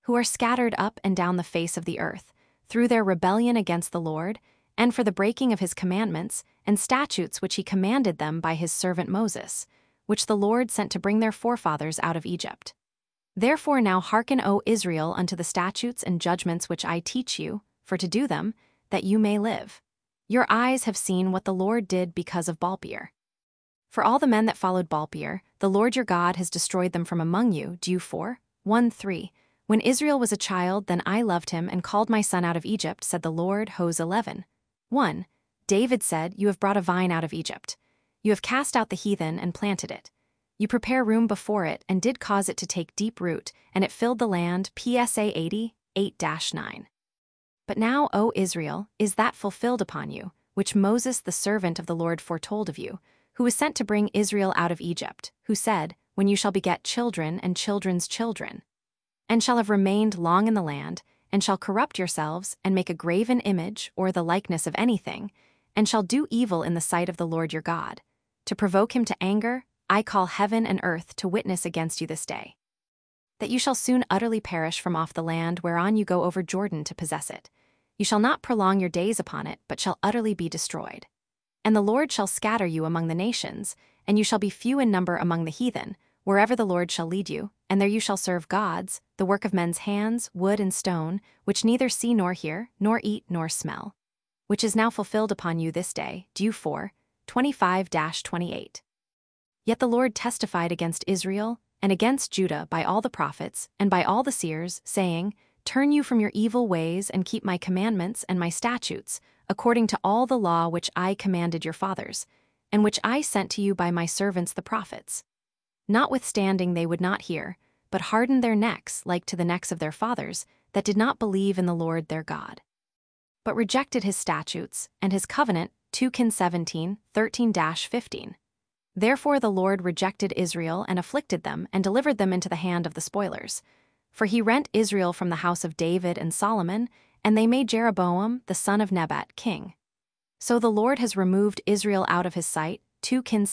who are scattered up and down the face of the earth, through their rebellion against the Lord, and for the breaking of his commandments and statutes which he commanded them by his servant Moses, which the Lord sent to bring their forefathers out of Egypt. Therefore now hearken, O Israel, unto the statutes and judgments which I teach you, for to do them, that you may live. Your eyes have seen what the Lord did because of Baalpeor. For all the men that followed Baalpeor, the Lord your God has destroyed them from among you. Deut. 4:1-3. When Israel was a child, then I loved him and called my son out of Egypt, said the Lord. Hos 11:1. David said, You have brought a vine out of Egypt. You have cast out the heathen and planted it. You prepare room before it and did cause it to take deep root, and it filled the land. PSA 80:8-9. But now, O Israel, is that fulfilled upon you, which Moses the servant of the Lord foretold of you, who was sent to bring Israel out of Egypt, who said, When you shall beget children and children's children, and shall have remained long in the land, and shall corrupt yourselves, and make a graven image or the likeness of anything, and shall do evil in the sight of the Lord your God, to provoke him to anger, I call heaven and earth to witness against you this day, that you shall soon utterly perish from off the land whereon you go over Jordan to possess it. You shall not prolong your days upon it, but shall utterly be destroyed. And the Lord shall scatter you among the nations, and you shall be few in number among the heathen, wherever the Lord shall lead you, and there you shall serve gods, the work of men's hands, wood and stone, which neither see nor hear, nor eat nor smell, which is now fulfilled upon you this day. Deut. 4:25-28. Yet the Lord testified against Israel and against Judah by all the prophets and by all the seers, saying, Turn you from your evil ways and keep my commandments and my statutes, according to all the law which I commanded your fathers, and which I sent to you by my servants the prophets. Notwithstanding they would not hear, but hardened their necks like to the necks of their fathers, that did not believe in the Lord their God, but rejected his statutes and his covenant. 2 Kings 17:13-15. Therefore the Lord rejected Israel and afflicted them and delivered them into the hand of the spoilers. For he rent Israel from the house of David and Solomon, and they made Jeroboam the son of Nebat king. So the Lord has removed Israel out of his sight. 2 Kings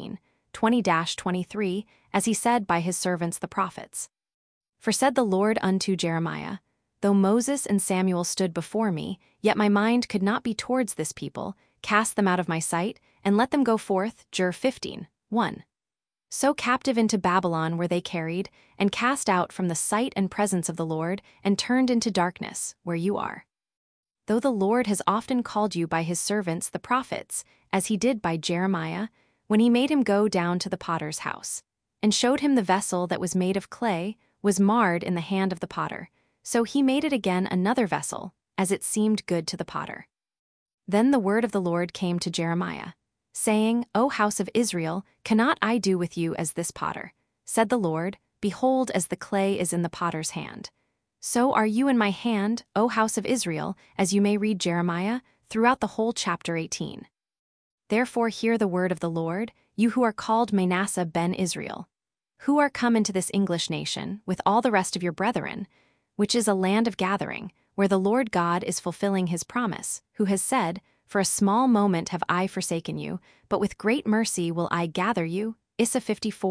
17:20-23, as he said by his servants the prophets. For said the Lord unto Jeremiah, Though Moses and Samuel stood before me, yet my mind could not be towards this people. Cast them out of my sight, and let them go forth. Jer 15:1. So captive into Babylon were they carried, and cast out from the sight and presence of the Lord, and turned into darkness, where you are. Though the Lord has often called you by his servants the prophets, as he did by Jeremiah, when he made him go down to the potter's house, and showed him the vessel that was made of clay, was marred in the hand of the potter, so he made it again another vessel, as it seemed good to the potter. Then the word of the Lord came to Jeremiah, saying, O house of Israel, cannot I do with you as this potter? Said the Lord, Behold, as the clay is in the potter's hand, so are you in my hand, O house of Israel, as you may read Jeremiah, throughout the whole chapter 18. Therefore hear the word of the Lord, you who are called Manasseh ben Israel, who are come into this English nation, with all the rest of your brethren, which is a land of gathering, where the Lord God is fulfilling his promise, who has said, For a small moment have I forsaken you, but with great mercy will I gather you. Isa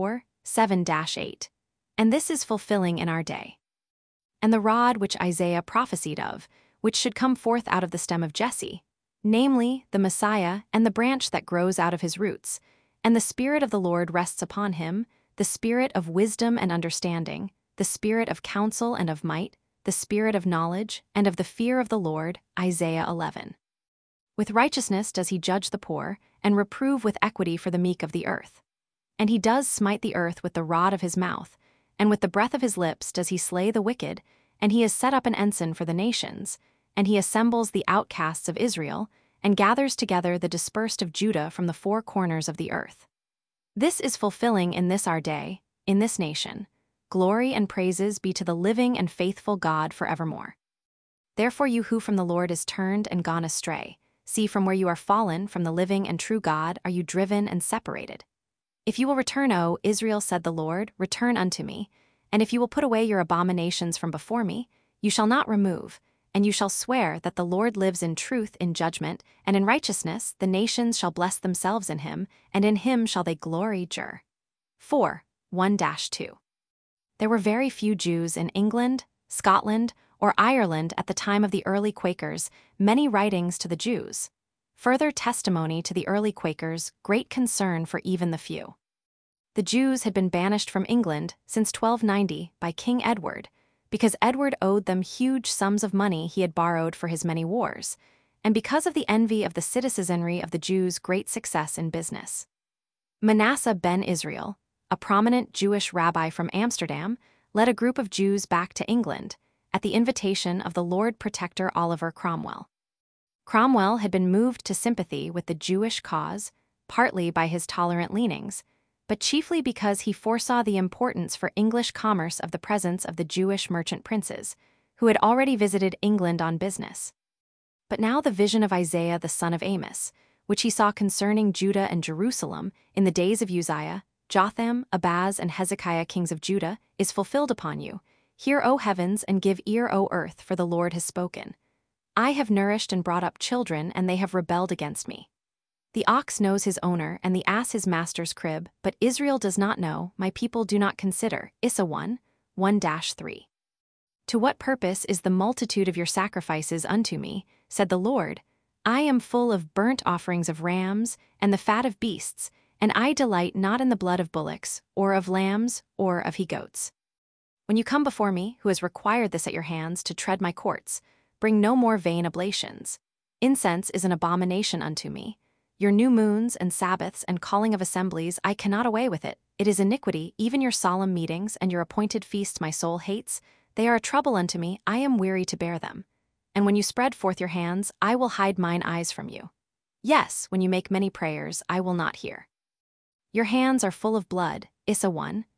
54:7-8. And this is fulfilling in our day. And the rod which Isaiah prophesied of, which should come forth out of the stem of Jesse, namely, the Messiah and the branch that grows out of his roots, and the Spirit of the Lord rests upon him, the Spirit of wisdom and understanding, the Spirit of counsel and of might, the Spirit of knowledge and of the fear of the Lord. Isaiah 11. With righteousness does he judge the poor, and reprove with equity for the meek of the earth. And he does smite the earth with the rod of his mouth, and with the breath of his lips does he slay the wicked, and he has set up an ensign for the nations, and he assembles the outcasts of Israel, and gathers together the dispersed of Judah from the four corners of the earth. This is fulfilling in this our day, in this nation. Glory and praises be to the living and faithful God forevermore. Therefore you who from the Lord is turned and gone astray, see from where you are fallen from the living and true God are you driven and separated. If you will return, O Israel, said the Lord, return unto me, and if you will put away your abominations from before me, you shall not remove, and you shall swear that the Lord lives in truth, in judgment, and in righteousness, the nations shall bless themselves in him, and in him shall they glory. Jer 4:1-2. There were very few Jews in England, Scotland, or Ireland at the time of the early Quakers, many writings to the Jews. Further testimony to the early Quakers, great concern for even the few. The Jews had been banished from England since 1290 by King Edward, because Edward owed them huge sums of money he had borrowed for his many wars, and because of the envy of the citizenry of the Jews' great success in business. Manasseh ben Israel, a prominent Jewish rabbi from Amsterdam, led a group of Jews back to England, at the invitation of the Lord Protector Oliver Cromwell. Cromwell had been moved to sympathy with the Jewish cause, partly by his tolerant leanings, but chiefly because he foresaw the importance for English commerce of the presence of the Jewish merchant princes, who had already visited England on business. But now the vision of Isaiah the son of Amos, which he saw concerning Judah and Jerusalem in the days of Uzziah, Jotham, Ahaz, and Hezekiah kings of Judah, is fulfilled upon you. Hear, O heavens, and give ear, O earth, for the Lord has spoken. I have nourished and brought up children, and they have rebelled against me. The ox knows his owner, and the ass his master's crib, but Israel does not know, my people do not consider. Issa 1:1-3. To what purpose is the multitude of your sacrifices unto me, said the Lord? I am full of burnt offerings of rams, and the fat of beasts, and I delight not in the blood of bullocks, or of lambs, or of he-goats. When you come before me, who has required this at your hands to tread my courts, bring no more vain oblations. Incense is an abomination unto me. Your new moons and Sabbaths and calling of assemblies I cannot away with it. It is iniquity, even your solemn meetings and your appointed feasts my soul hates. They are a trouble unto me, I am weary to bear them. And when you spread forth your hands, I will hide mine eyes from you. Yes, when you make many prayers, I will not hear. Your hands are full of blood. Issa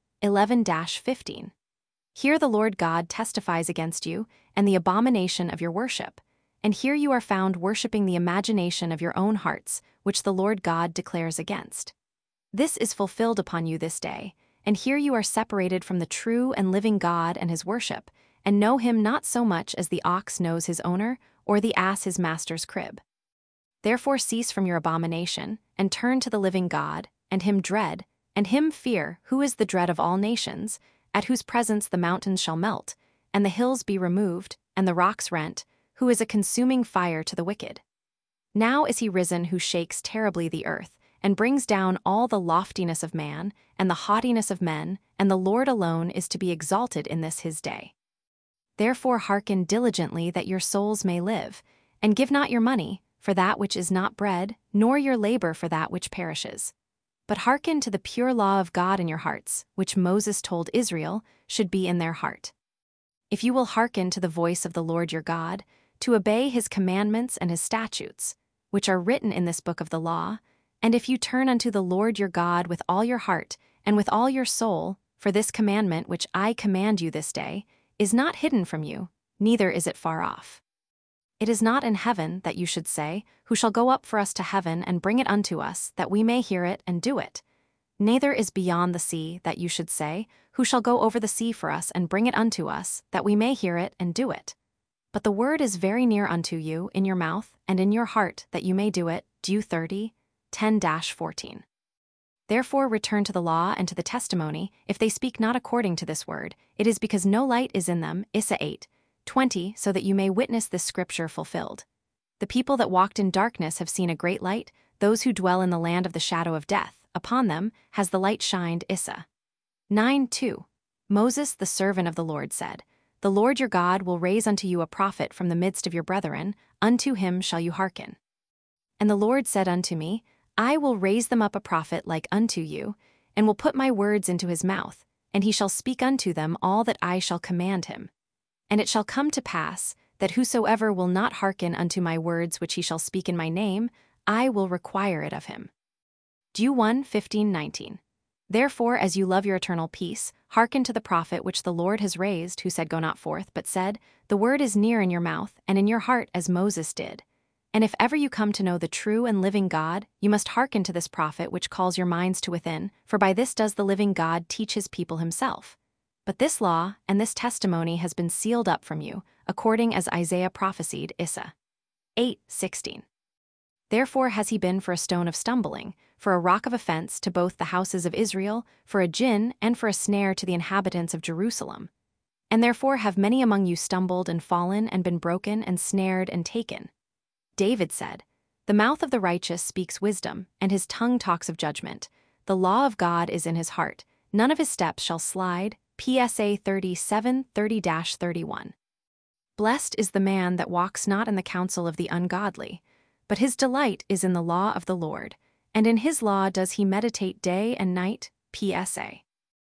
1:11-15. Here the Lord God testifies against you, and the abomination of your worship. And here you are found worshipping the imagination of your own hearts, which the Lord God declares against. This is fulfilled upon you this day, and here you are separated from the true and living God and his worship, and know him not so much as the ox knows his owner, or the ass his master's crib. Therefore cease from your abomination, and turn to the living God, and him dread, and him fear, who is the dread of all nations, at whose presence the mountains shall melt, and the hills be removed, and the rocks rent, who is a consuming fire to the wicked. Now is he risen who shakes terribly the earth, and brings down all the loftiness of man, and the haughtiness of men, and the Lord alone is to be exalted in this his day. Therefore hearken diligently that your souls may live, and give not your money for that which is not bread, nor your labor for that which perishes. But hearken to the pure law of God in your hearts, which Moses told Israel should be in their heart. If you will hearken to the voice of the Lord your God, to obey his commandments and his statutes, which are written in this book of the law, and if you turn unto the Lord your God with all your heart and with all your soul, for this commandment which I command you this day is not hidden from you, neither is it far off. It is not in heaven that you should say, who shall go up for us to heaven and bring it unto us, that we may hear it and do it? Neither is beyond the sea that you should say, who shall go over the sea for us and bring it unto us, that we may hear it and do it? But the word is very near unto you, in your mouth and in your heart, that you may do it. Deut 30:10-14. Therefore return to the law and to the testimony. If they speak not according to this word, it is because no light is in them. Issa 8:20, so that you may witness this scripture fulfilled. The people that walked in darkness have seen a great light, those who dwell in the land of the shadow of death, upon them has the light shined. Issa 9:2. Moses the servant of the Lord said, The Lord your God will raise unto you a prophet from the midst of your brethren, unto him shall you hearken. And the Lord said unto me, I will raise them up a prophet like unto you, and will put my words into his mouth, and he shall speak unto them all that I shall command him. And it shall come to pass, that whosoever will not hearken unto my words which he shall speak in my name, I will require it of him. Deut 1:15-19. Therefore, as you love your eternal peace, hearken to the prophet which the Lord has raised, who said, Go not forth, but said, The word is near in your mouth, and in your heart, as Moses did. And if ever you come to know the true and living God, you must hearken to this prophet which calls your minds to within, for by this does the living God teach his people himself. But this law and this testimony has been sealed up from you, according as Isaiah prophesied. Issa 8:16. Therefore has he been for a stone of stumbling, for a rock of offense to both the houses of Israel, for a gin and for a snare to the inhabitants of Jerusalem. And therefore have many among you stumbled and fallen and been broken and snared and taken. David said, "The mouth of the righteous speaks wisdom, and his tongue talks of judgment. The law of God is in his heart. None of his steps shall slide." PSA 37:30-31. Blessed is the man that walks not in the counsel of the ungodly, but his delight is in the law of the Lord, and in his law does he meditate day and night. PSA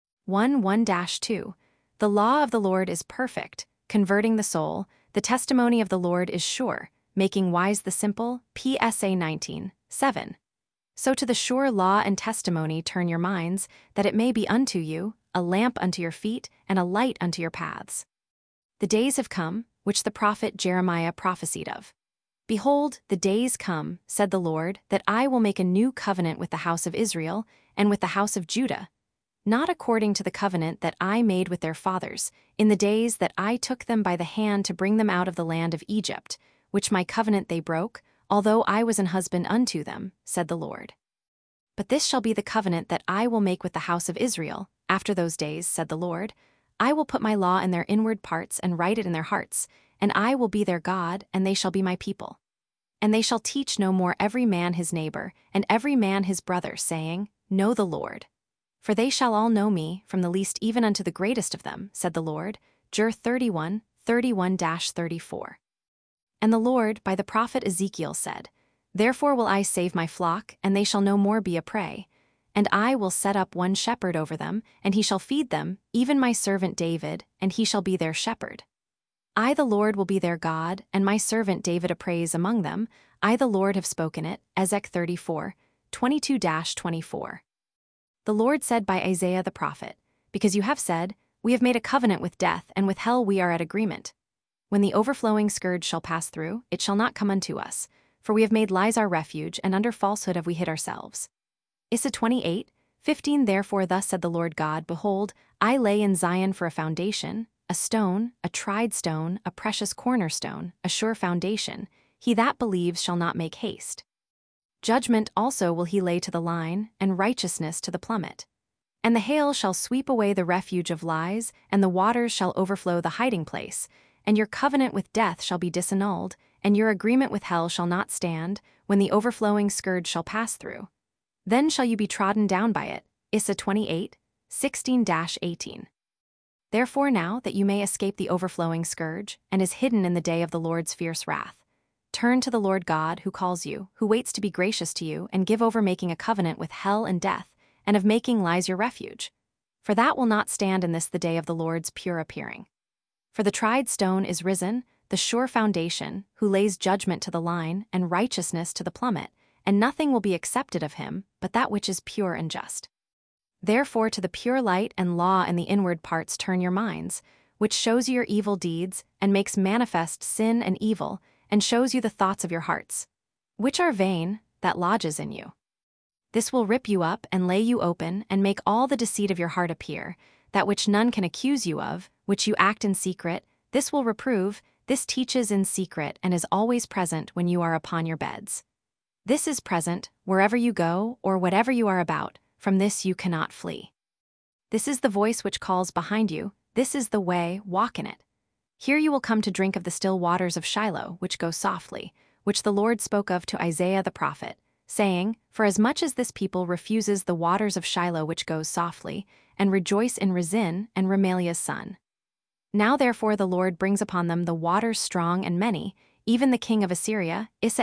1:1-2. The law of the Lord is perfect, converting the soul. The testimony of the Lord is sure, making wise the simple. PSA 19:7. So to the sure law and testimony turn your minds, that it may be unto you a lamp unto your feet and a light unto your paths. The days have come, which the prophet Jeremiah prophesied of. Behold, the days come, said the Lord, that I will make a new covenant with the house of Israel and with the house of Judah, not according to the covenant that I made with their fathers, in the days that I took them by the hand to bring them out of the land of Egypt, which my covenant they broke, although I was an husband unto them, said the Lord. But this shall be the covenant that I will make with the house of Israel, after those days, said the Lord. I will put my law in their inward parts and write it in their hearts, and I will be their God, and they shall be my people. And they shall teach no more every man his neighbor, and every man his brother, saying, Know the Lord. For they shall all know me, from the least even unto the greatest of them, said the Lord. Jer 31:31-34. And the Lord, by the prophet Ezekiel, said, Therefore will I save my flock, and they shall no more be a prey. And I will set up one shepherd over them, and he shall feed them, even my servant David, and he shall be their shepherd. I the Lord will be their God, and my servant David a praise among them. I the Lord have spoken it. Ezek 34:22-24. The Lord said by Isaiah the prophet, Because you have said, We have made a covenant with death, and with hell we are at agreement. When the overflowing scourge shall pass through, it shall not come unto us, for we have made lies our refuge, and under falsehood have we hid ourselves. Issa 28:15. Therefore thus said the Lord God, Behold, I lay in Zion for a foundation, a stone, a tried stone, a precious cornerstone, a sure foundation. He that believes shall not make haste. Judgment also will he lay to the line, and righteousness to the plummet. And the hail shall sweep away the refuge of lies, and the waters shall overflow the hiding place, and your covenant with death shall be disannulled, and your agreement with hell shall not stand, when the overflowing scourge shall pass through. Then shall you be trodden down by it. Issa 28:16-18. Therefore now, that you may escape the overflowing scourge, and is hidden in the day of the Lord's fierce wrath, turn to the Lord God who calls you, who waits to be gracious to you, and give over making a covenant with hell and death, and of making lies your refuge. For that will not stand in this the day of the Lord's pure appearing. For the tried stone is risen, the sure foundation, who lays judgment to the line, and righteousness to the plummet, and nothing will be accepted of him, but that which is pure and just. Therefore to the pure light and law in the inward parts turn your minds, which shows you your evil deeds, and makes manifest sin and evil, and shows you the thoughts of your hearts, which are vain, that lodges in you. This will rip you up and lay you open, and make all the deceit of your heart appear, that which none can accuse you of, which you act in secret. This will reprove, this teaches in secret, and is always present when you are upon your beds. This is present, wherever you go, or whatever you are about, from this you cannot flee. This is the voice which calls behind you, this is the way, walk in it. Here you will come to drink of the still waters of Shiloh, which go softly, which the Lord spoke of to Isaiah the prophet, saying, For as much as this people refuses the waters of Shiloh which goes softly, and rejoice in Rezin and Remaliah's son. Now therefore the Lord brings upon them the waters strong and many, even the king of Assyria. Issa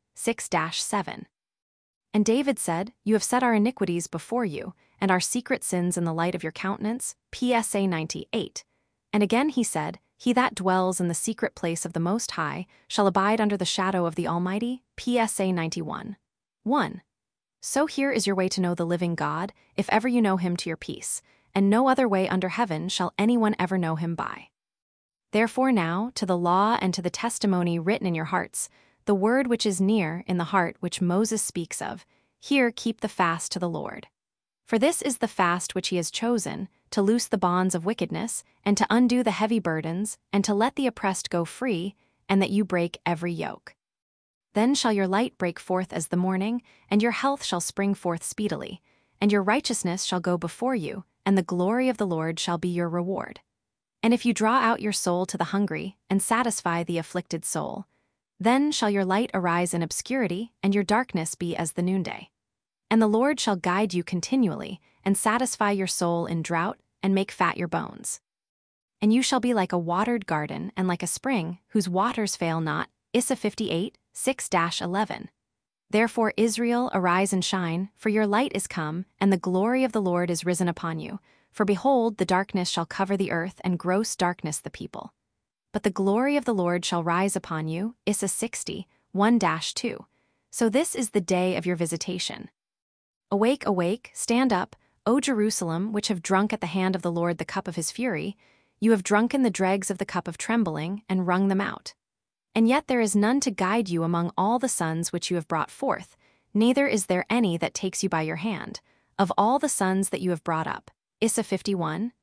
8:6-7. And David said, You have set our iniquities before you, and our secret sins in the light of your countenance. PSA 98. And again he said, He that dwells in the secret place of the Most High shall abide under the shadow of the Almighty. PSA 91. 1. So here is your way to know the living God, if ever you know him to your peace, and no other way under heaven shall anyone ever know him by. Therefore now, to the law and to the testimony written in your hearts, the word which is near in the heart which Moses speaks of, here keep the fast to the Lord. For this is the fast which he has chosen, to loose the bonds of wickedness, and to undo the heavy burdens, and to let the oppressed go free, and that you break every yoke. Then shall your light break forth as the morning, and your health shall spring forth speedily, and your righteousness shall go before you, and the glory of the Lord shall be your reward. And if you draw out your soul to the hungry and satisfy the afflicted soul, then shall your light arise in obscurity, and your darkness be as the noonday. And the Lord shall guide you continually, and satisfy your soul in drought, and make fat your bones. And you shall be like a watered garden, and like a spring, whose waters fail not. Isa 58, 6-11. Therefore, Israel, arise and shine, for your light is come, and the glory of the Lord is risen upon you. For behold, the darkness shall cover the earth, and gross darkness the people. But the glory of the Lord shall rise upon you. Isa 60, 1-2. So this is the day of your visitation. Awake, awake, stand up, O Jerusalem, which have drunk at the hand of the Lord the cup of his fury. You have drunken the dregs of the cup of trembling, and wrung them out. And yet there is none to guide you among all the sons which you have brought forth, neither is there any that takes you by your hand, of all the sons that you have brought up. Isa 51,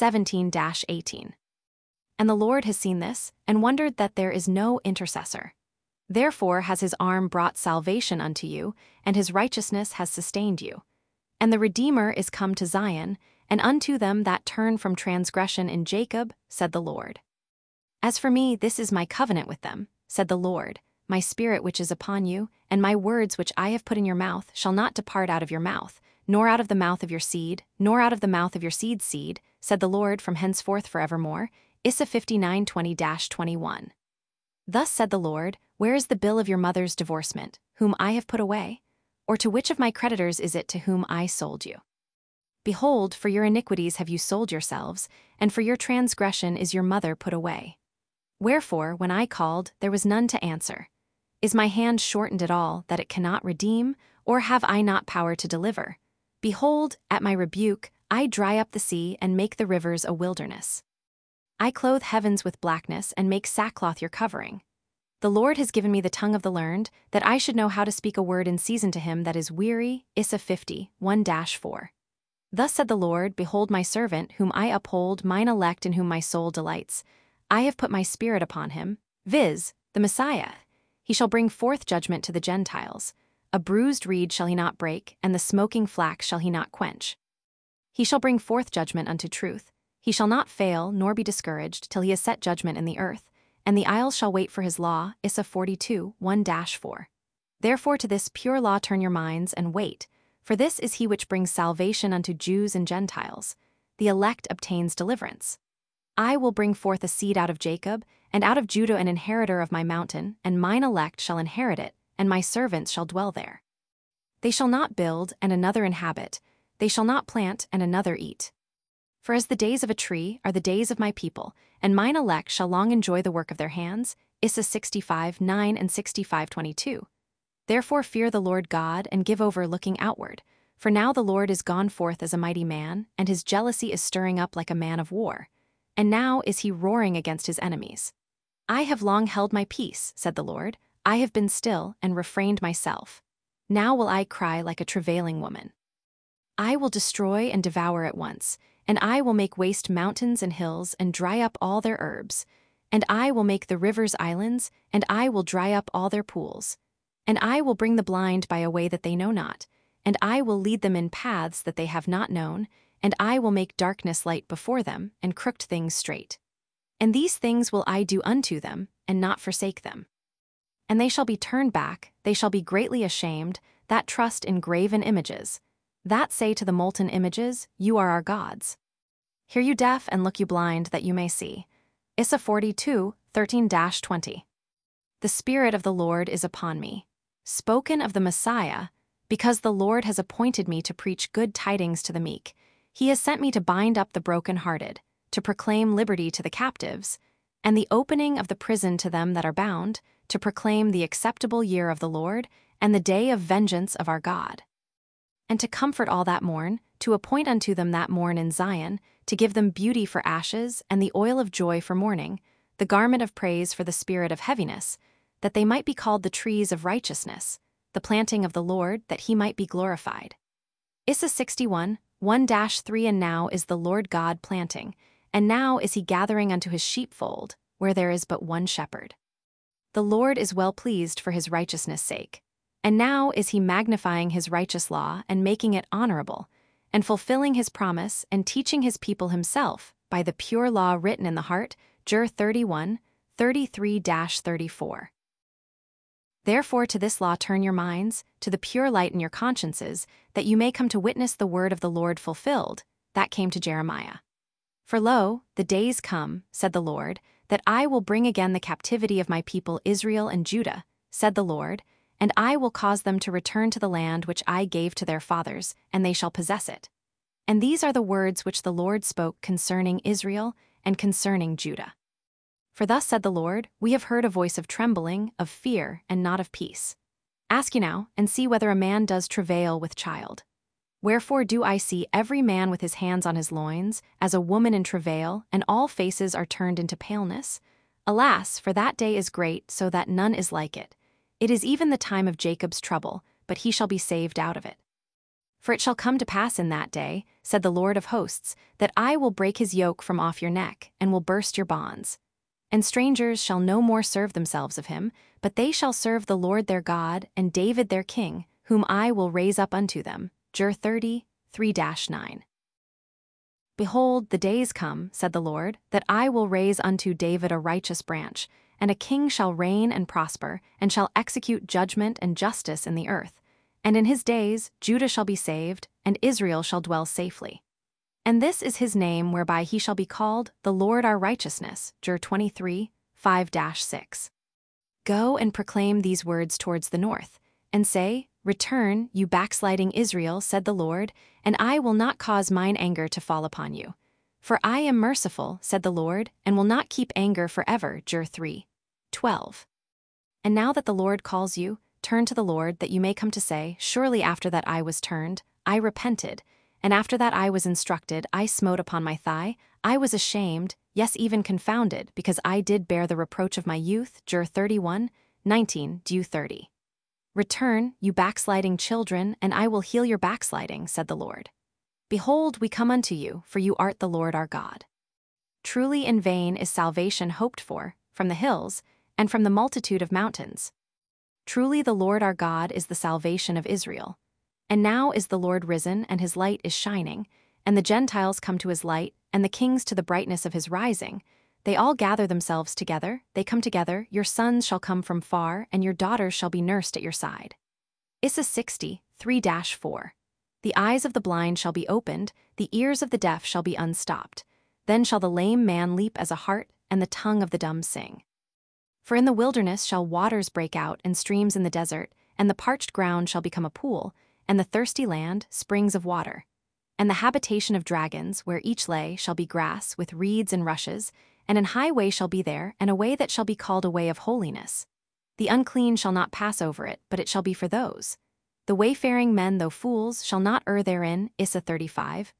17-18. And the Lord has seen this, and wondered that there is no intercessor. Therefore has his arm brought salvation unto you, and his righteousness has sustained you. And the Redeemer is come to Zion, and unto them that turn from transgression in Jacob, said the Lord. As for me, this is my covenant with them, said the Lord, my spirit which is upon you, and my words which I have put in your mouth shall not depart out of your mouth, nor out of the mouth of your seed, nor out of the mouth of your seed's seed, said the Lord from henceforth forevermore. Isa 59, 20-21. Thus said the Lord, where is the bill of your mother's divorcement, whom I have put away? Or to which of my creditors is it to whom I sold you? Behold, for your iniquities have you sold yourselves, and for your transgression is your mother put away. Wherefore, when I called, there was none to answer. Is my hand shortened at all, that it cannot redeem, or have I not power to deliver? Behold, at my rebuke, I dry up the sea and make the rivers a wilderness. I clothe heavens with blackness and make sackcloth your covering. The Lord has given me the tongue of the learned, that I should know how to speak a word in season to him that is weary. Isa 50, 1-4. Thus said the Lord, behold my servant, whom I uphold, mine elect in whom my soul delights. I have put my spirit upon him, viz., the Messiah. He shall bring forth judgment to the Gentiles. A bruised reed shall he not break, and the smoking flax shall he not quench. He shall bring forth judgment unto truth. He shall not fail, nor be discouraged, till he has set judgment in the earth, and the isles shall wait for his law. Isa 42, 1-4. Therefore to this pure law turn your minds, and wait, for this is he which brings salvation unto Jews and Gentiles. The elect obtains deliverance. I will bring forth a seed out of Jacob, and out of Judah an inheritor of my mountain, and mine elect shall inherit it, and my servants shall dwell there. They shall not build, and another inhabit. They shall not plant, and another eat. For as the days of a tree are the days of my people, and mine elect shall long enjoy the work of their hands. Isa 65, 9 and 65, 22. Therefore fear the Lord God, and give over looking outward. For now the Lord is gone forth as a mighty man, and his jealousy is stirring up like a man of war. And now is he roaring against his enemies. I have long held my peace, said the Lord. I have been still, and refrained myself. Now will I cry like a travailing woman. I will destroy and devour at once, and I will make waste mountains and hills, and dry up all their herbs. And I will make the rivers islands, and I will dry up all their pools. And I will bring the blind by a way that they know not, and I will lead them in paths that they have not known, and I will make darkness light before them, and crooked things straight. And these things will I do unto them, and not forsake them. And they shall be turned back, they shall be greatly ashamed, that trust in graven images, that say to the molten images, you are our gods. Hear you deaf, and look you blind, that you may see. Isa 42, 13-20. The Spirit of the Lord is upon me. Spoken of the Messiah, because the Lord has appointed me to preach good tidings to the meek. He has sent me to bind up the brokenhearted, to proclaim liberty to the captives, and the opening of the prison to them that are bound, to proclaim the acceptable year of the Lord, and the day of vengeance of our God. And to comfort all that mourn, to appoint unto them that mourn in Zion, to give them beauty for ashes, and the oil of joy for mourning, the garment of praise for the spirit of heaviness, that they might be called the trees of righteousness, the planting of the Lord, that he might be glorified. Isa 61, 1-3. And now is the Lord God planting, and now is he gathering unto his sheepfold, where there is but one shepherd. The Lord is well pleased for his righteousness' sake. And now is he magnifying his righteous law, and making it honorable, and fulfilling his promise, and teaching his people himself, by the pure law written in the heart, Jer 31, 33-34. Therefore to this law turn your minds, to the pure light in your consciences, that you may come to witness the word of the Lord fulfilled, that came to Jeremiah. For lo, the days come, said the Lord, that I will bring again the captivity of my people Israel and Judah, said the Lord, and I will cause them to return to the land which I gave to their fathers, and they shall possess it. And these are the words which the Lord spoke concerning Israel and concerning Judah. For thus said the Lord, we have heard a voice of trembling, of fear, and not of peace. Ask you now, and see whether a man does travail with child. Wherefore do I see every man with his hands on his loins, as a woman in travail, and all faces are turned into paleness? Alas, for that day is great, so that none is like it. It is even the time of Jacob's trouble, but he shall be saved out of it. For it shall come to pass in that day, said the Lord of hosts, that I will break his yoke from off your neck, and will burst your bonds. And strangers shall no more serve themselves of him, but they shall serve the Lord their God, and David their king, whom I will raise up unto them. Jer 30, 3-9. Behold, the days come, said the Lord, that I will raise unto David a righteous branch, and a king shall reign and prosper, and shall execute judgment and justice in the earth. And in his days Judah shall be saved, and Israel shall dwell safely. And this is his name whereby he shall be called, the Lord our righteousness. Jer 23, 5-6. Go and proclaim these words towards the north, and say, Return, you backsliding Israel, said the Lord, and I will not cause mine anger to fall upon you. For I am merciful, said the Lord, and will not keep anger forever. Jer 3, 12. And now that the Lord calls you, turn to the Lord, that you may come to say, Surely after that I was turned, I repented, and after that I was instructed, I smote upon my thigh, I was ashamed, yes even confounded, because I did bear the reproach of my youth. Jer 31, 19-30. Return, you backsliding children, and I will heal your backsliding, said the Lord. Behold, we come unto you, for you art the Lord our God. Truly in vain is salvation hoped for, from the hills, and from the multitude of mountains. Truly the Lord our God is the salvation of Israel. And now is the Lord risen, and his light is shining, and the Gentiles come to his light, and the kings to the brightness of his rising. They all gather themselves together, they come together, your sons shall come from far, and your daughters shall be nursed at your side. Issa 60, 3-4. The eyes of the blind shall be opened, the ears of the deaf shall be unstopped. Then shall the lame man leap as a hart, and the tongue of the dumb sing. For in the wilderness shall waters break out, and streams in the desert, and the parched ground shall become a pool, and the thirsty land, springs of water. And the habitation of dragons, where each lay, shall be grass, with reeds and rushes, and an high way shall be there, and a way that shall be called a way of holiness. The unclean shall not pass over it, but it shall be for those. The wayfaring men, though fools, shall not err therein. Issa 35,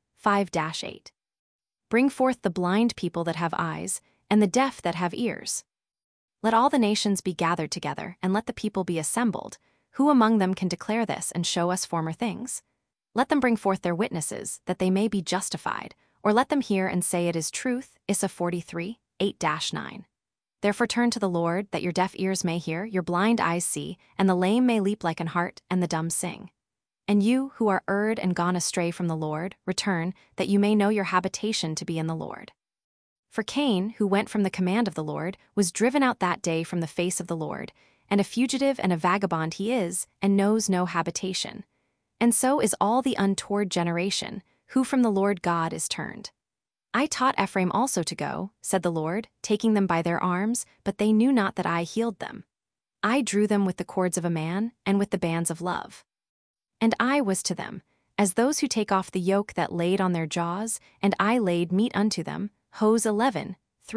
5-8. Bring forth the blind people that have eyes, and the deaf that have ears. Let all the nations be gathered together, and let the people be assembled. Who among them can declare this and show us former things? Let them bring forth their witnesses, that they may be justified, or let them hear and say it is truth. Issa 43, 8-9. Therefore turn to the Lord, that your deaf ears may hear, your blind eyes see, and the lame may leap like an hart, and the dumb sing. And you, who are erred and gone astray from the Lord, return, that you may know your habitation to be in the Lord. For Cain, who went from the command of the Lord, was driven out that day from the face of the Lord, and a fugitive and a vagabond he is, and knows no habitation. And so is all the untoward generation, who from the Lord God is turned. I taught Ephraim also to go, said the Lord, taking them by their arms, but they knew not that I healed them. I drew them with the cords of a man, and with the bands of love. And I was to them, as those who take off the yoke that laid on their jaws, and I laid meat unto them. Hos 11,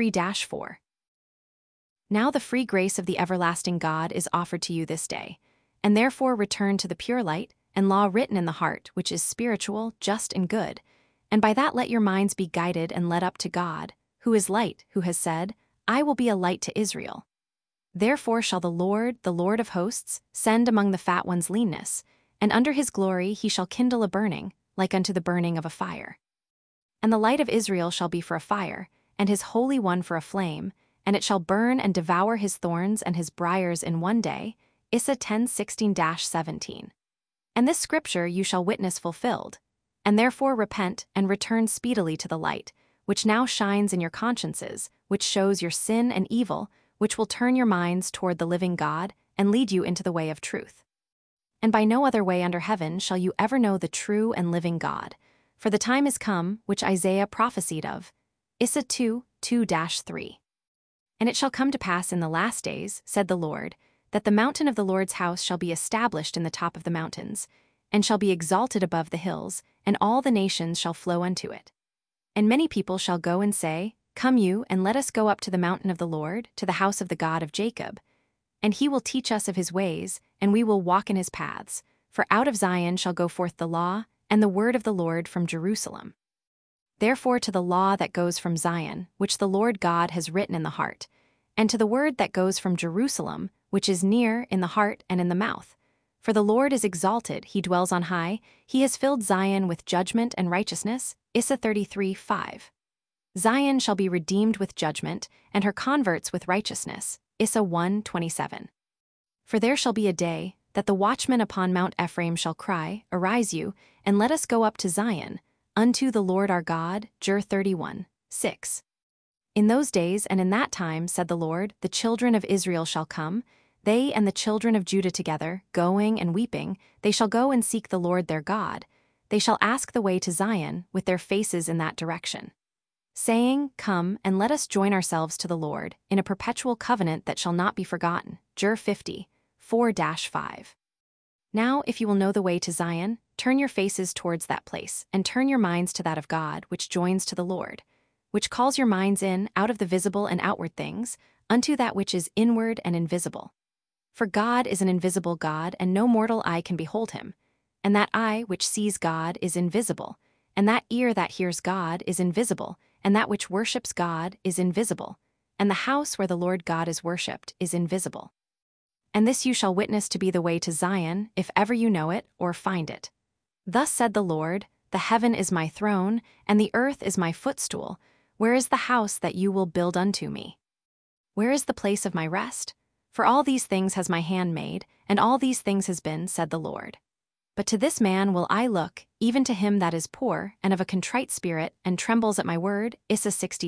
3-4. Now the free grace of the everlasting God is offered to you this day, and therefore return to the pure light, and law written in the heart, which is spiritual, just and good, and by that let your minds be guided and led up to God, who is light, who has said, I will be a light to Israel. Therefore shall the Lord of hosts, send among the fat ones leanness, and under his glory he shall kindle a burning, like unto the burning of a fire. And the light of Israel shall be for a fire, and his Holy One for a flame, and it shall burn and devour his thorns and his briars in one day. Issa 10:16-17. And this scripture you shall witness fulfilled. And therefore repent and return speedily to the light, which now shines in your consciences, which shows your sin and evil, which will turn your minds toward the living God and lead you into the way of truth. And by no other way under heaven shall you ever know the true and living God. For the time is come, which Isaiah prophesied of. Isa 2:2-3. And it shall come to pass in the last days, said the Lord, that the mountain of the Lord's house shall be established in the top of the mountains, and shall be exalted above the hills, and all the nations shall flow unto it. And many people shall go and say, Come you, and let us go up to the mountain of the Lord, to the house of the God of Jacob. And he will teach us of his ways, and we will walk in his paths. For out of Zion shall go forth the law, and the word of the Lord from Jerusalem. Therefore to the law that goes from Zion, which the Lord God has written in the heart, and to the word that goes from Jerusalem, which is near in the heart and in the mouth. For the Lord is exalted, he dwells on high, he has filled Zion with judgment and righteousness. Isa 33:5. Zion shall be redeemed with judgment, and her converts with righteousness. Isa 1:27. For there shall be a day, that the watchman upon Mount Ephraim shall cry, Arise you, and let us go up to Zion, unto the Lord our God. Jer 31:6. In those days and in that time, said the Lord, the children of Israel shall come, they and the children of Judah together, going and weeping, they shall go and seek the Lord their God. They shall ask the way to Zion, with their faces in that direction, saying, Come, and let us join ourselves to the Lord, in a perpetual covenant that shall not be forgotten. Jer 50:4-5. Now, if you will know the way to Zion, turn your faces towards that place, and turn your minds to that of God, which joins to the Lord, which calls your minds in, out of the visible and outward things, unto that which is inward and invisible. For God is an invisible God, and no mortal eye can behold him. And that eye which sees God is invisible, and that ear that hears God is invisible, and that which worships God is invisible, and the house where the Lord God is worshipped is invisible. And this you shall witness to be the way to Zion, if ever you know it or find it. Thus said the Lord, The heaven is my throne, and the earth is my footstool. Where is the house that you will build unto me? Where is the place of my rest? For all these things has my hand made, and all these things has been, said the Lord. But to this man will I look, even to him that is poor, and of a contrite spirit, and trembles at my word. Isa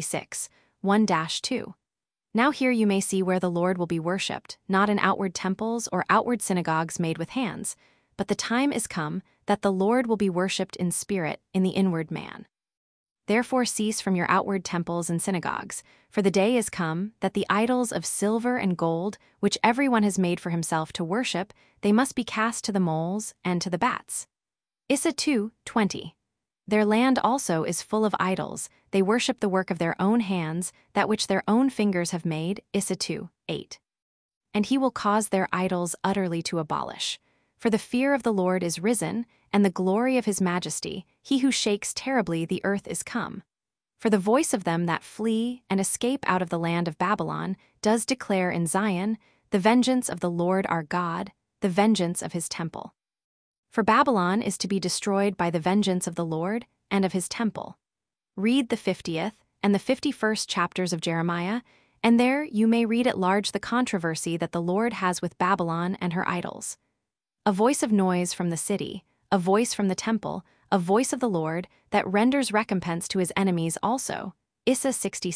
66:1-2. Now here you may see where the Lord will be worshipped, not in outward temples or outward synagogues made with hands, but the time is come that the Lord will be worshipped in spirit in the inward man. Therefore cease from your outward temples and synagogues, for the day is come that the idols of silver and gold, which everyone has made for himself to worship, they must be cast to the moles and to the bats. Isa 2:20. Their land also is full of idols, they worship the work of their own hands, that which their own fingers have made. Isa 2:8. And he will cause their idols utterly to abolish. For the fear of the Lord is risen, and the glory of his majesty, he who shakes terribly the earth is come. For the voice of them that flee and escape out of the land of Babylon does declare in Zion, the vengeance of the Lord our God, the vengeance of his temple. For Babylon is to be destroyed by the vengeance of the Lord and of his temple. Read the 50th and the 51st chapters of Jeremiah, and there you may read at large the controversy that the Lord has with Babylon and her idols. A voice of noise from the city, a voice from the temple, a voice of the Lord that renders recompense to his enemies also. Isa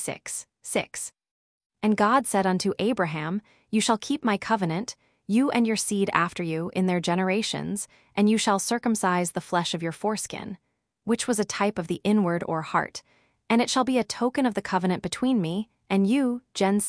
66:6. And God said unto Abraham, You shall keep my covenant, you and your seed after you in their generations, and you shall circumcise the flesh of your foreskin, which was a type of the inward or heart, and it shall be a token of the covenant between me and you. Gen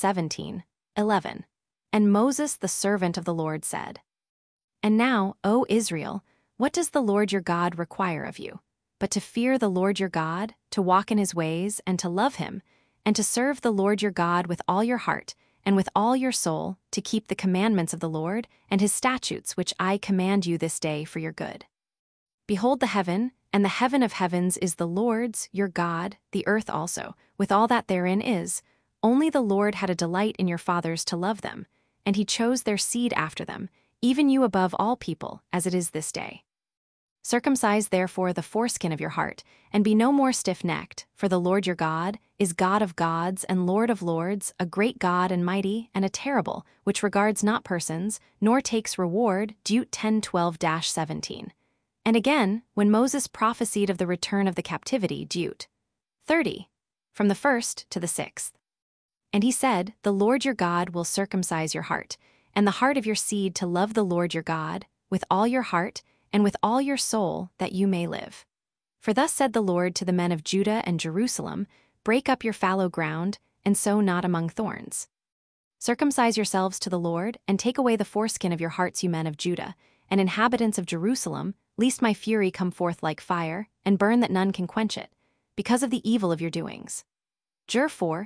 17:11. And Moses the servant of the Lord said, And now, O Israel, what does the Lord your God require of you, but to fear the Lord your God, to walk in his ways, and to love him, and to serve the Lord your God with all your heart, and with all your soul, to keep the commandments of the Lord, and his statutes which I command you this day for your good. Behold the heaven, and the heaven of heavens is the Lord's, your God, the earth also, with all that therein is. Only the Lord had a delight in your fathers to love them, and he chose their seed after them, even you above all people, as it is this day. Circumcise therefore the foreskin of your heart, and be no more stiff-necked, for the Lord your God is God of gods and Lord of lords, a great God and mighty, and a terrible, which regards not persons, nor takes reward. Deut 10:12-17. And again, when Moses prophesied of the return of the captivity, Deut 30. from the 1st to the 6th. And he said, "The Lord your God will circumcise your heart, and the heart of your seed to love the Lord your God, with all your heart, and with all your soul, that you may live. For thus said the Lord to the men of Judah and Jerusalem, break up your fallow ground, and sow not among thorns. Circumcise yourselves to the Lord, and take away the foreskin of your hearts, you men of Judah, and inhabitants of Jerusalem, lest my fury come forth like fire, and burn that none can quench it, because of the evil of your doings." Jer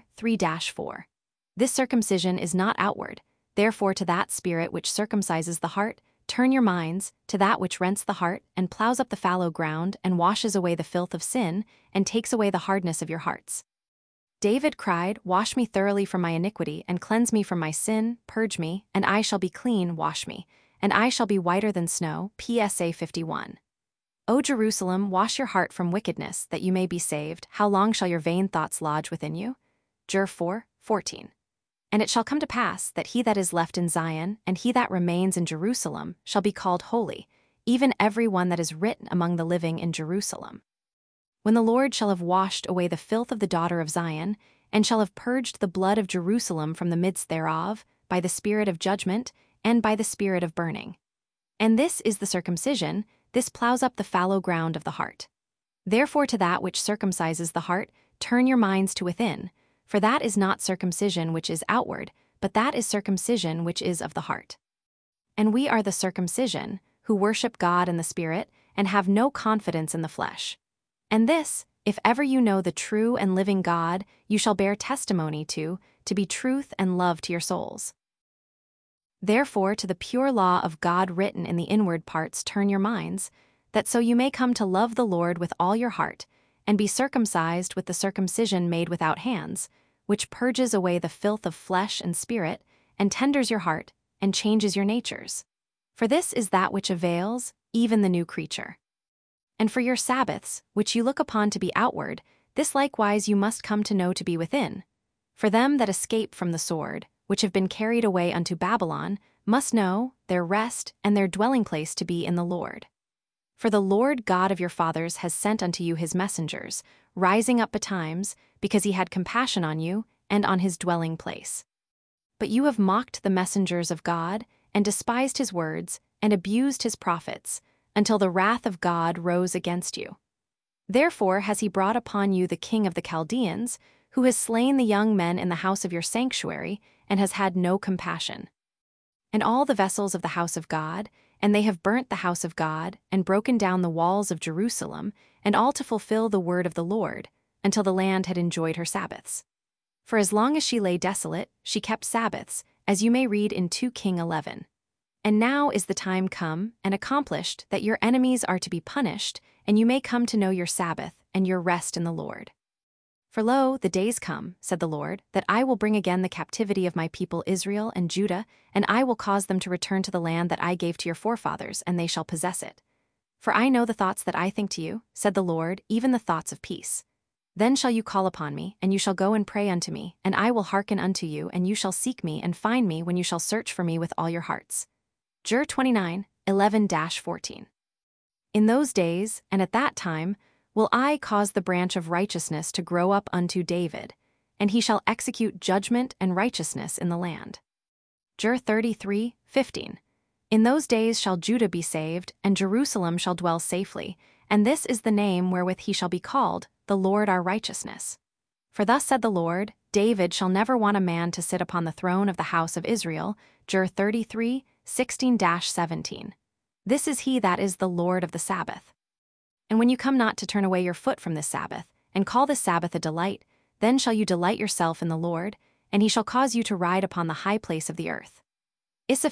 4:3-4. This circumcision is not outward, therefore to that spirit which circumcises the heart, turn your minds, to that which rents the heart, and plows up the fallow ground, and washes away the filth of sin, and takes away the hardness of your hearts. David cried, "Wash me thoroughly from my iniquity, and cleanse me from my sin, purge me, and I shall be clean, wash me, and I shall be whiter than snow." PSA 51. O Jerusalem, wash your heart from wickedness, that you may be saved. How long shall your vain thoughts lodge within you? Jer 4:14. And it shall come to pass that he that is left in Zion, and he that remains in Jerusalem, shall be called holy, even every one that is written among the living in Jerusalem. When the Lord shall have washed away the filth of the daughter of Zion, and shall have purged the blood of Jerusalem from the midst thereof, by the spirit of judgment, and by the spirit of burning. And this is the circumcision, this plows up the fallow ground of the heart. Therefore to that which circumcises the heart, turn your minds to within, for that is not circumcision which is outward, but that is circumcision which is of the heart. And we are the circumcision, who worship God in the Spirit, and have no confidence in the flesh. And this, if ever you know the true and living God, you shall bear testimony to be truth and love to your souls. Therefore to the pure law of God written in the inward parts turn your minds, that so you may come to love the Lord with all your heart, and be circumcised with the circumcision made without hands, which purges away the filth of flesh and spirit, and tenders your heart, and changes your natures. For this is that which avails, even the new creature. And for your Sabbaths, which you look upon to be outward, this likewise you must come to know to be within. For them that escape from the sword, which have been carried away unto Babylon, must know their rest and their dwelling place to be in the Lord. For the Lord God of your fathers has sent unto you his messengers, rising up betimes, because he had compassion on you, and on his dwelling place. But you have mocked the messengers of God, and despised his words, and abused his prophets, until the wrath of God rose against you. Therefore has he brought upon you the king of the Chaldeans, who has slain the young men in the house of your sanctuary, and has had no compassion. And all the vessels of the house of God, and they have burnt the house of God, and broken down the walls of Jerusalem, and all to fulfill the word of the Lord, until the land had enjoyed her Sabbaths. For as long as she lay desolate, she kept Sabbaths, as you may read in 2 Kings 11. And now is the time come and accomplished that your enemies are to be punished, and you may come to know your Sabbath and your rest in the Lord. For lo, the days come, said the Lord, that I will bring again the captivity of my people Israel and Judah, and I will cause them to return to the land that I gave to your forefathers, and they shall possess it. For I know the thoughts that I think to you, said the Lord, even the thoughts of peace. Then shall you call upon me, and you shall go and pray unto me, and I will hearken unto you, and you shall seek me and find me when you shall search for me with all your hearts. Jer 29:11-14. In those days, and at that time, will I cause the branch of righteousness to grow up unto David, and he shall execute judgment and righteousness in the land. Jer 33:15. In those days shall Judah be saved, and Jerusalem shall dwell safely, and this is the name wherewith he shall be called, the Lord our righteousness. For thus said the Lord, David shall never want a man to sit upon the throne of the house of Israel. Jer 33:16-17. This is he that is the Lord of the Sabbath. And when you come not to turn away your foot from this Sabbath, and call this Sabbath a delight, then shall you delight yourself in the Lord, and he shall cause you to ride upon the high place of the earth. Issa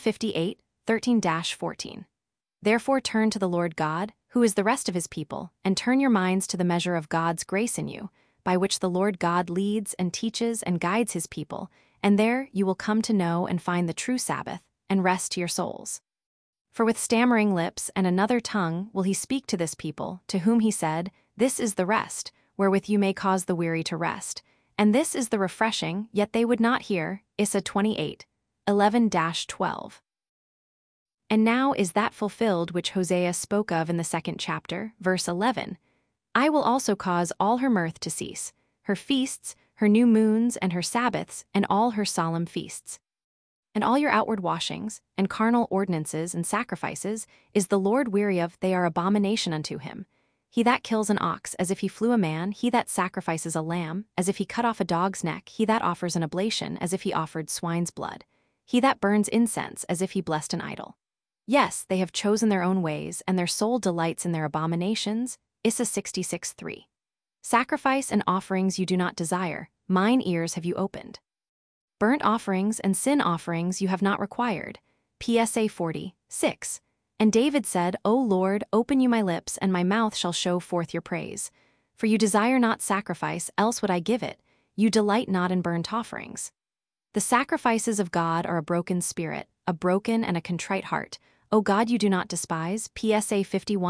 58:13-14. Therefore turn to the Lord God, who is the rest of his people, and turn your minds to the measure of God's grace in you, by which the Lord God leads and teaches and guides his people, and there you will come to know and find the true Sabbath, and rest to your souls. For with stammering lips and another tongue will he speak to this people, to whom he said, This is the rest, wherewith you may cause the weary to rest, and this is the refreshing, yet they would not hear. Issa 28:11-12. And now is that fulfilled which Hosea spoke of in the 2nd chapter, verse 11. I will also cause all her mirth to cease, her feasts, her new moons, and her Sabbaths, and all her solemn feasts. And all your outward washings, and carnal ordinances and sacrifices, is the Lord weary of, they are abomination unto him. He that kills an ox as if he flew a man, he that sacrifices a lamb, as if he cut off a dog's neck, he that offers an oblation, as if he offered swine's blood. He that burns incense, as if he blessed an idol. Yes, they have chosen their own ways, and their soul delights in their abominations. Isa 66:3. Sacrifice and offerings you do not desire, mine ears have you opened. Burnt offerings and sin offerings you have not required. PSA 40:6. And David said, O Lord, open you my lips, and my mouth shall show forth your praise. For you desire not sacrifice, else would I give it. You delight not in burnt offerings. The sacrifices of God are a broken spirit, a broken and a contrite heart. O God, you do not despise. PSA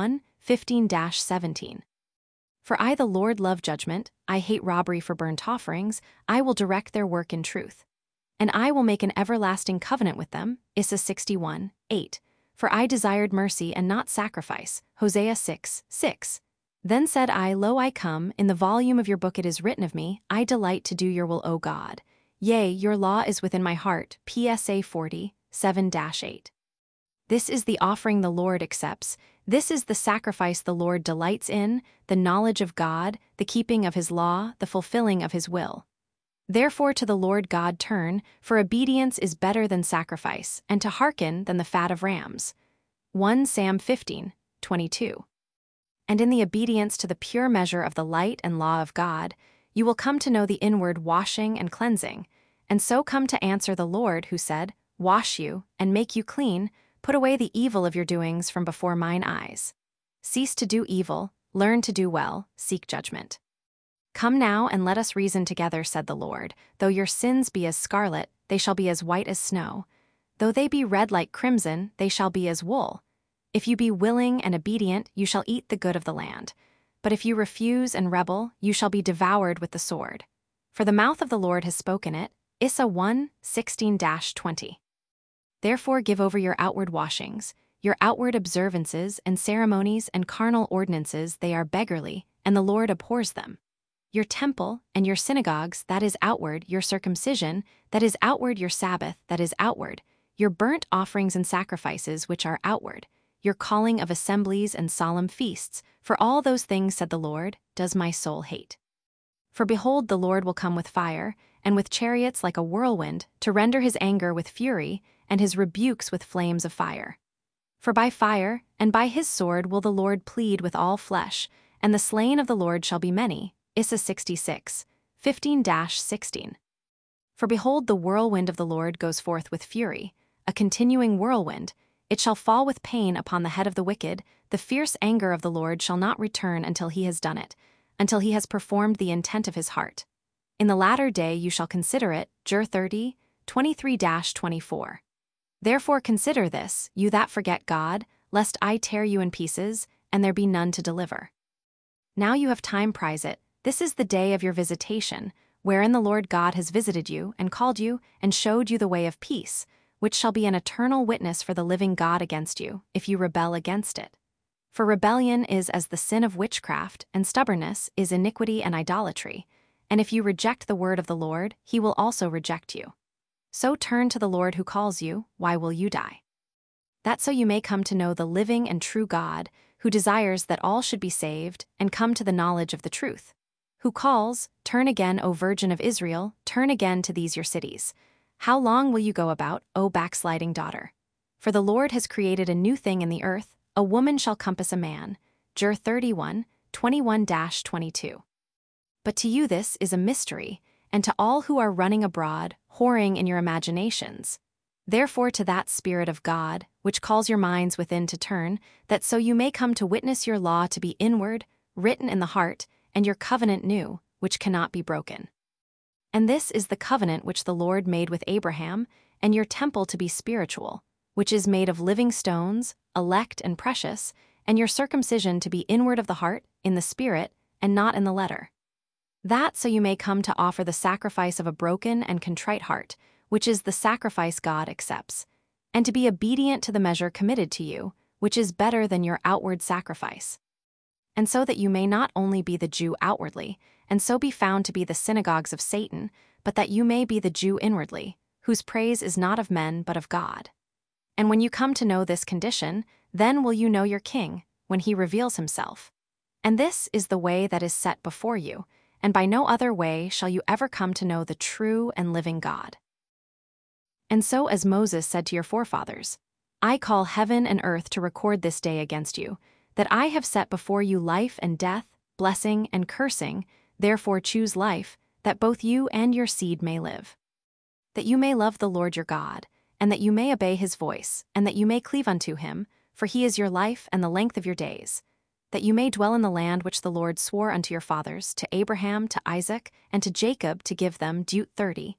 51:15-17. For I, the Lord, love judgment, I hate robbery. For burnt offerings, I will direct their work in truth. And I will make an everlasting covenant with them. Isa 61:8. For I desired mercy and not sacrifice. Hosea 6:6. Then said I, Lo, I come, in the volume of your book it is written of me, I delight to do your will, O God. Yea, your law is within my heart. PSA 40:7-8. This is the offering the Lord accepts. This is the sacrifice the Lord delights in, the knowledge of God, the keeping of his law, the fulfilling of his will. Therefore to the Lord God turn, for obedience is better than sacrifice, and to hearken than the fat of rams. 1 Sam 15:22. And in the obedience to the pure measure of the light and law of God, you will come to know the inward washing and cleansing, and so come to answer the Lord who said, Wash you, and make you clean, put away the evil of your doings from before mine eyes. Cease to do evil, learn to do well, seek judgment. Come now and let us reason together, said the Lord. Though your sins be as scarlet, they shall be as white as snow. Though they be red like crimson, they shall be as wool. If you be willing and obedient, you shall eat the good of the land. But if you refuse and rebel, you shall be devoured with the sword. For the mouth of the Lord has spoken it. Isa 1:16-20. Therefore give over your outward washings, your outward observances and ceremonies and carnal ordinances, they are beggarly, and the Lord abhors them. Your temple and your synagogues, that is outward, your circumcision, that is outward, your Sabbath, that is outward, your burnt offerings and sacrifices, which are outward, your calling of assemblies and solemn feasts, for all those things, said the Lord, does my soul hate. For behold, the Lord will come with fire, and with chariots like a whirlwind, to render his anger with fury, and his rebukes with flames of fire. For by fire, and by his sword will the Lord plead with all flesh, and the slain of the Lord shall be many. Isa 66:15-16. For behold, the whirlwind of the Lord goes forth with fury, a continuing whirlwind. It shall fall with pain upon the head of the wicked. The fierce anger of the Lord shall not return until he has done it, until he has performed the intent of his heart. In the latter day you shall consider it. Jer 30:23-24. Therefore consider this, you that forget God, lest I tear you in pieces, and there be none to deliver. Now you have time, prize it. This is the day of your visitation, wherein the Lord God has visited you, and called you, and showed you the way of peace, which shall be an eternal witness for the living God against you, if you rebel against it. For rebellion is as the sin of witchcraft, and stubbornness is iniquity and idolatry. And if you reject the word of the Lord, he will also reject you. So turn to the Lord who calls you, why will you die? That so you may come to know the living and true God, who desires that all should be saved, and come to the knowledge of the truth. Who calls, turn again, O Virgin of Israel, turn again to these your cities. How long will you go about, O backsliding daughter? For the Lord has created a new thing in the earth, a woman shall compass a man. Jer 31:21-22. But to you this is a mystery, and to all who are running abroad, whoring in your imaginations. Therefore to that Spirit of God, which calls your minds within to turn, that so you may come to witness your law to be inward, written in the heart, and your covenant new, which cannot be broken. And this is the covenant which the Lord made with Abraham, and your temple to be spiritual, which is made of living stones, elect and precious, and your circumcision to be inward of the heart, in the spirit, and not in the letter. That so you may come to offer the sacrifice of a broken and contrite heart, which is the sacrifice God accepts, and to be obedient to the measure committed to you, which is better than your outward sacrifice. and so that you may not only be the Jew outwardly, and so be found to be the synagogues of Satan, but that you may be the Jew inwardly, whose praise is not of men but of God. And when you come to know this condition, then will you know your King, when he reveals himself. And this is the way that is set before you, and by no other way shall you ever come to know the true and living God. And so as Moses said to your forefathers, I call heaven and earth to record this day against you, that I have set before you life and death, blessing and cursing, therefore choose life, that both you and your seed may live. That you may love the Lord your God, and that you may obey his voice, and that you may cleave unto him, for he is your life and the length of your days, that you may dwell in the land which the Lord swore unto your fathers, to Abraham, to Isaac, and to Jacob, to give them. Deut 30,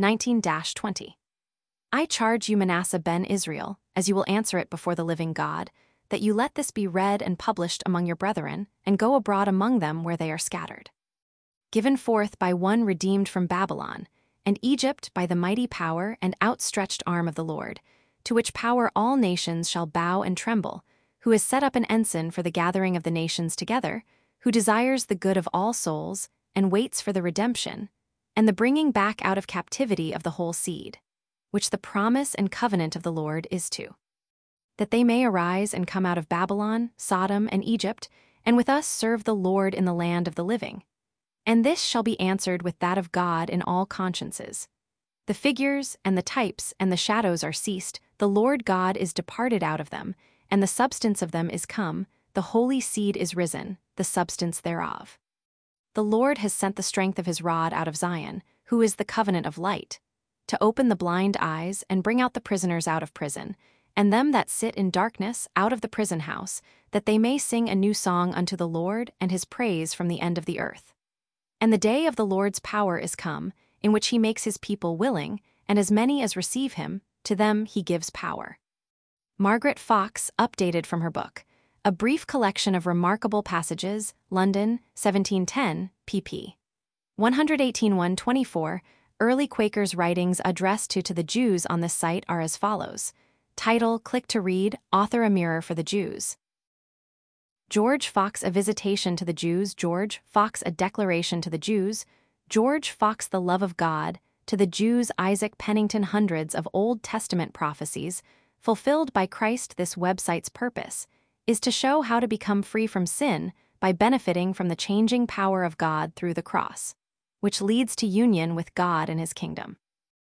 19-20. I charge you, Manasseh ben Israel, as you will answer it before the living God, that you let this be read and published among your brethren, and go abroad among them where they are scattered. Given forth by one redeemed from Babylon, and Egypt by the mighty power and outstretched arm of the Lord, to which power all nations shall bow and tremble, who has set up an ensign for the gathering of the nations together, who desires the good of all souls, and waits for the redemption, and the bringing back out of captivity of the whole seed, which the promise and covenant of the Lord is to. That they may arise and come out of Babylon, Sodom, and Egypt, and with us serve the Lord in the land of the living. And this shall be answered with that of God in all consciences. The figures and the types and the shadows are ceased, the Lord God is departed out of them, and the substance of them is come, the holy seed is risen, the substance thereof. The Lord has sent the strength of his rod out of Zion, who is the covenant of light, to open the blind eyes and bring out the prisoners out of prison, and them that sit in darkness out of the prison house, that they may sing a new song unto the Lord and his praise from the end of the earth. And the day of the Lord's power is come, in which he makes his people willing, and as many as receive him, to them he gives power. Margaret Fox, updated from her book, A Brief Collection of Remarkable Passages, London, 1710, pp. 118-124. Early Quakers' writings addressed to the Jews on this site are as follows. Title, click to read, author A Mirror for the Jews. George Fox, A Visitation to the Jews. George Fox, A Declaration to the Jews. George Fox, The Love of God, to the Jews. Isaac Pennington. Hundreds of Old Testament prophecies, fulfilled by Christ. This website's purpose is to show how to become free from sin by benefiting from the changing power of God through the cross, which leads to union with God and his kingdom.